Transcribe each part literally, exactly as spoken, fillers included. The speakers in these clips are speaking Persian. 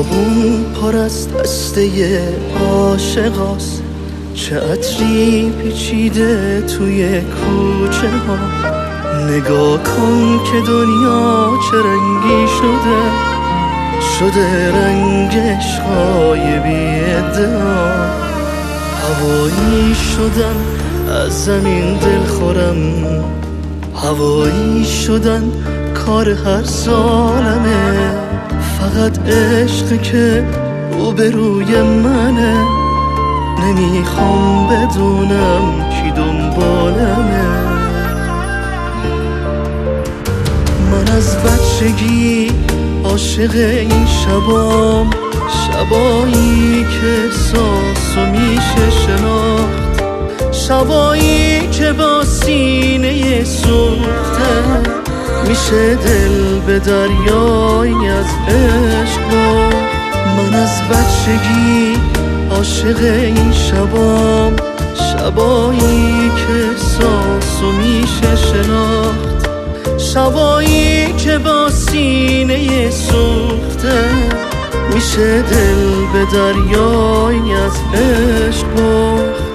خیابون پر از دسته عاشقاست، چه عطری پیچیده توی کوچه ها. نگاه کن که دنیا چه رنگی شده، شده رنگ عشقای بی ادعا. هوایی شدن از زمین دل خورم، هوایی شدن کار هر ظالمه. فقط عشق که روبروی منه، نمیخوام بدونم کی دنبالمه. من از بچگی عاشق این شبام، شبایی که احساسو میشه شناخت، شبایی که با سینه سوخته میشه دل به دریایی از عشق باخت. من از بچگی عاشق این شبام، شبایی که احساسو میشه شناخت، شبایی که با سینه سوخته میشه دل به دریایی از عشق باخت.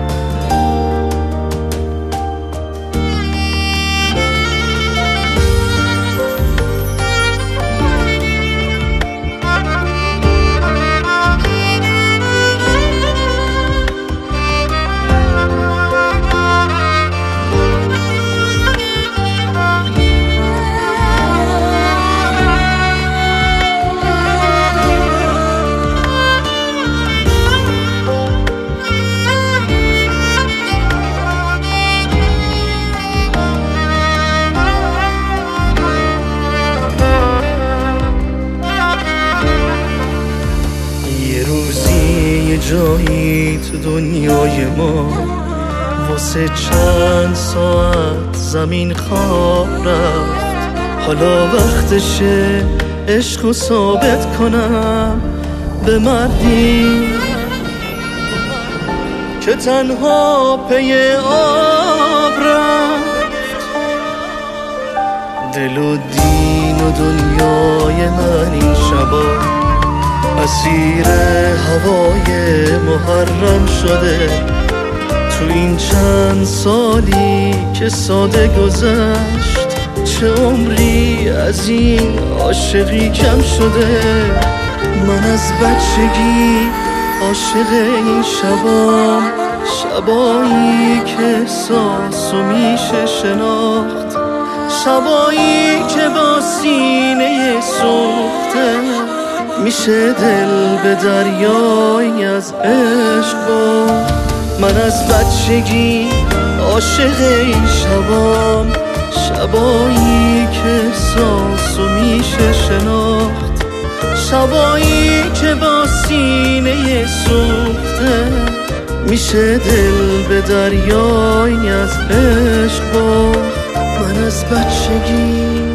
جایی تو دنیای ما واسه چند ساعت زمین خواب رفت. حالا وقتشه عشقو ثابت کنم به مردی که تنها پی آب رفت. دل و دین و دنیای من این شبا اسیر هوای محرم شده. تو این چند سالی که ساده گذشت، چه عمری از این عاشقی کم شده. من از بچگی عاشق این شبام، شبایی که احساسو میشه شناخت، شبایی که با سینه سوخته میشه دل به دریایی از عشق باخت. من از بچگی عاشق این شبام، شبایی که احساسو میشه شناخت، شبایی که با سینه سوخته میشه دل به دریایی از عشق باخت. من از بچگی